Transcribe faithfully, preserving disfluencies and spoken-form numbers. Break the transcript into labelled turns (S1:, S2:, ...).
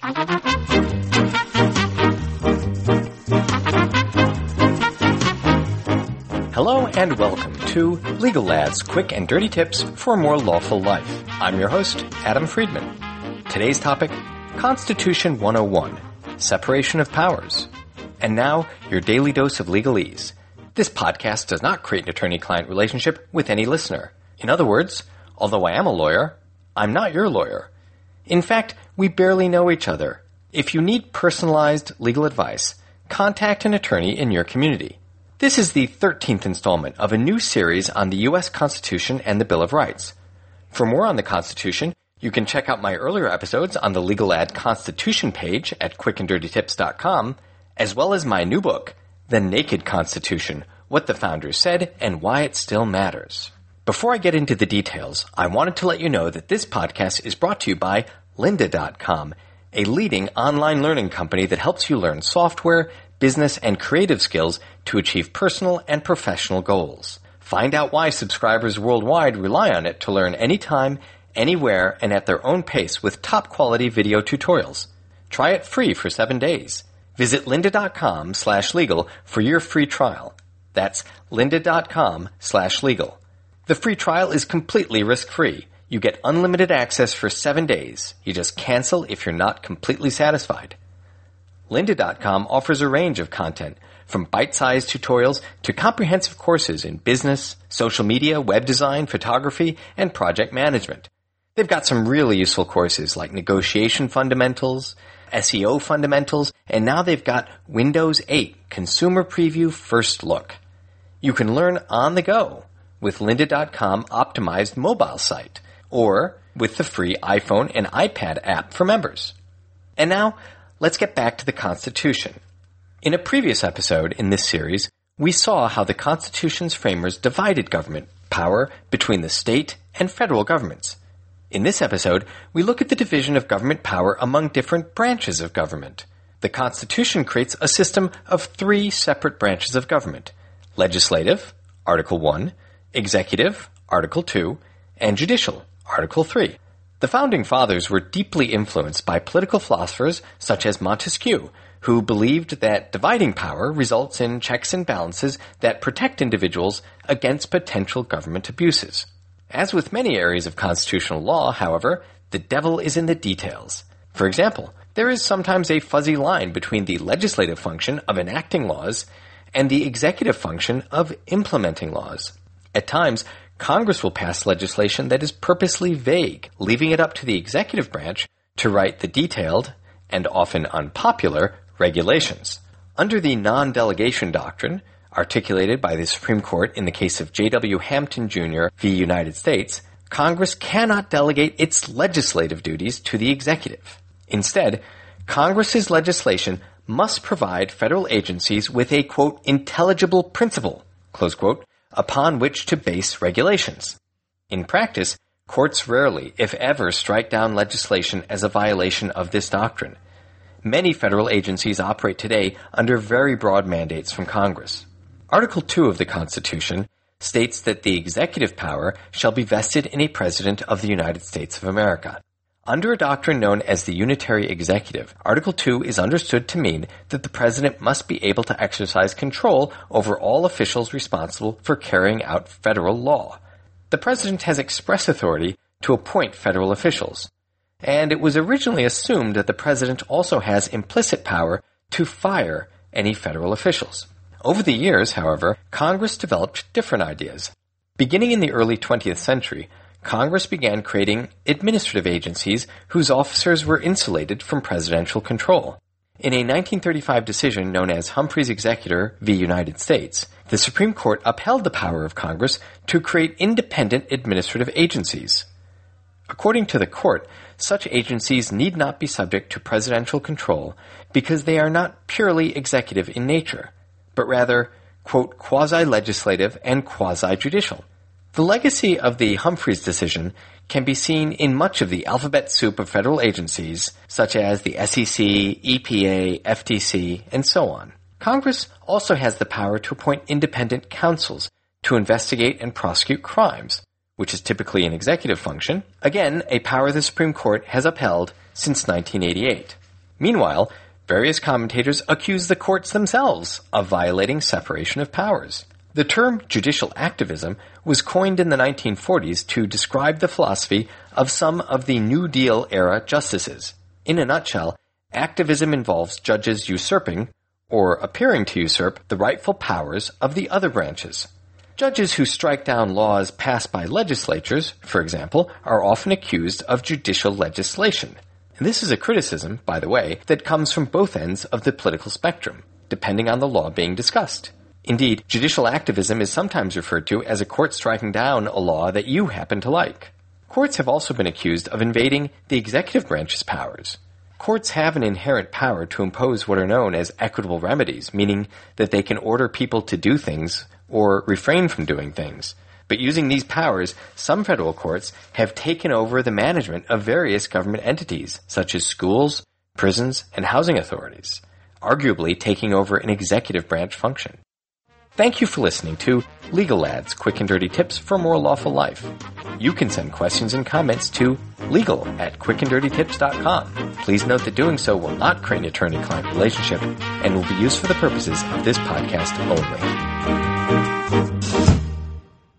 S1: Hello and welcome to Legal Lad's Quick and Dirty Tips for a More Lawful Life. I'm your host, Adam Friedman. Today's topic, Constitution one oh one, Separation of Powers. And now, your daily dose of legalese. This podcast does not create an attorney-client relationship with any listener. In other words, although I am a lawyer, I'm not your lawyer. In fact, we barely know each other. If you need personalized legal advice, contact an attorney in your community. This is the thirteenth installment of a new series on the U S Constitution and the Bill of Rights. For more on the Constitution, you can check out my earlier episodes on the Legal Ad Constitution page at quick and dirty tips dot com, as well as my new book, The Naked Constitution, What the Founders Said and Why It Still Matters. Before I get into the details, I wanted to let you know that this podcast is brought to you by lynda dot com, a leading online learning company that helps you learn software, business, and creative skills to achieve personal and professional goals. Find out why subscribers worldwide rely on it to learn anytime, anywhere, and at their own pace with top-quality video tutorials. Try it free for seven days. Visit lynda dot com slash legal for your free trial. That's lynda dot com slash legal. The free trial is completely risk-free. You get unlimited access for seven days. You just cancel if you're not completely satisfied. lynda dot com offers a range of content, from bite-sized tutorials to comprehensive courses in business, social media, web design, photography, and project management. They've got some really useful courses like negotiation fundamentals, S E O fundamentals, and now they've got Windows eight Consumer Preview First Look. You can learn on the go with lynda dot com optimized mobile site, or with the free iPhone and iPad app for members. And now, let's get back to the Constitution. In a previous episode in this series, we saw how the Constitution's framers divided government power between the state and federal governments. In this episode, we look at the division of government power among different branches of government. The Constitution creates a system of three separate branches of government: legislative, Article one, executive, Article two, and judicial, Article three. The Founding Fathers were deeply influenced by political philosophers such as Montesquieu, who believed that dividing power results in checks and balances that protect individuals against potential government abuses. As with many areas of constitutional law, however, the devil is in the details. For example, there is sometimes a fuzzy line between the legislative function of enacting laws and the executive function of implementing laws. At times, Congress will pass legislation that is purposely vague, leaving it up to the executive branch to write the detailed, and often unpopular, regulations. Under the non-delegation doctrine, articulated by the Supreme Court in the case of J W Hampton Junior v. United States, Congress cannot delegate its legislative duties to the executive. Instead, Congress's legislation must provide federal agencies with a, quote, intelligible principle, close quote, upon which to base regulations. In practice, courts rarely, if ever, strike down legislation as a violation of this doctrine. Many federal agencies operate today under very broad mandates from Congress. Article two of the Constitution states that the executive power shall be vested in a President of the United States of America. Under a doctrine known as the unitary executive, Article two is understood to mean that the President must be able to exercise control over all officials responsible for carrying out federal law. The President has express authority to appoint federal officials, and it was originally assumed that the President also has implicit power to fire any federal officials. Over the years, however, Congress developed different ideas. Beginning in the early twentieth century, Congress began creating administrative agencies whose officers were insulated from presidential control. In a nineteen thirty-five decision known as Humphrey's Executor v. United States, the Supreme Court upheld the power of Congress to create independent administrative agencies. According to the court, such agencies need not be subject to presidential control because they are not purely executive in nature, but rather, quote, quasi-legislative and quasi-judicial. The legacy of the Humphreys decision can be seen in much of the alphabet soup of federal agencies, such as the S E C, E P A, F T C, and so on. Congress also has the power to appoint independent counsels to investigate and prosecute crimes, which is typically an executive function, again, a power the Supreme Court has upheld since nineteen eighty-eight. Meanwhile, various commentators accuse the courts themselves of violating separation of powers. The term judicial activism was coined in the nineteen forties to describe the philosophy of some of the New Deal-era justices. In a nutshell, activism involves judges usurping, or appearing to usurp, the rightful powers of the other branches. Judges who strike down laws passed by legislatures, for example, are often accused of judicial legislation. And this is a criticism, by the way, that comes from both ends of the political spectrum, depending on the law being discussed. Indeed, judicial activism is sometimes referred to as a court striking down a law that you happen to like. Courts have also been accused of invading the executive branch's powers. Courts have an inherent power to impose what are known as equitable remedies, meaning that they can order people to do things or refrain from doing things. But using these powers, some federal courts have taken over the management of various government entities, such as schools, prisons, and housing authorities, arguably taking over an executive branch function. Thank you for listening to Legal Lads Quick and Dirty Tips for a More Lawful Life. You can send questions and comments to legal at quick and dirty tips dot com. Please note that doing so will not create an attorney-client relationship and will be used for the purposes of this podcast only.